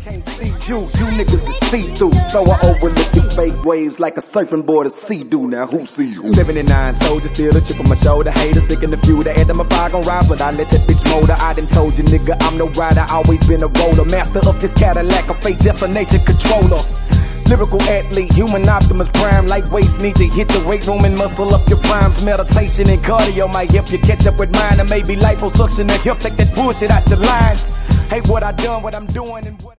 can't see you, you niggas is see-through. So I overlook your fake waves like a surfing board of sea-doo. Now who see you? 79 soldiers, still a chip on my shoulder. Haters thinking the few, the head of my fire gon' rise, but I let that bitch motor. I done told you, nigga, I'm no rider, always been a roller. Master of this Cadillac, a fake destination controller. Lyrical athlete, human Optimus Prime. Lightweights need to hit the weight room and muscle up your primes. Meditation and cardio might help you catch up with mine. And maybe liposuction to help take that bullshit out your lines. Hey, what I done, what I'm doing, and what